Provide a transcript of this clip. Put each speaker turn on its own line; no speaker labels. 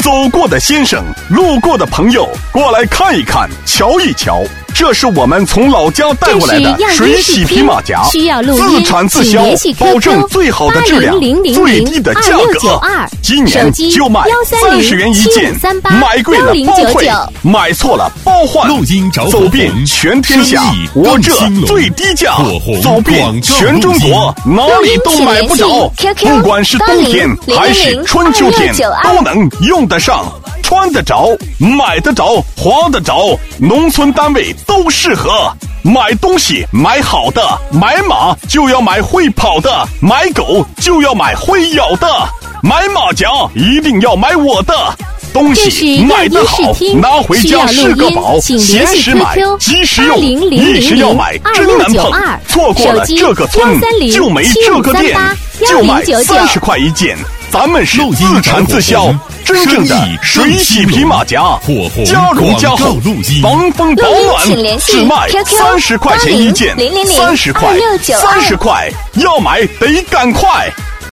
走过的先生，路过的朋友，过来看一看，瞧一瞧。这是我们从老家带过来的水洗皮马甲，
需要录音
自产自销，保证最好的质量，最低的价格。今年就卖30元一件，买贵了包退，买错了包换。
录音找
走遍全天下，我这最低价，走遍全中国，哪里都买不着。不管是冬天还是春秋天，都能用得上。穿得着，买得着，花得着，农村单位都适合。买东西买好的，买马就要买会跑的，买狗就要买会咬的，买马甲一定要买我的。东西买得好，拿回家是个宝。闲时买，及时用，一时要买真难碰。错过了这个村，就没这个店，就卖30块一件。咱们是自产自销，真正的水洗皮马甲，加绒加厚，防风保暖，只卖30块钱一件，30块，30块，要买得赶快。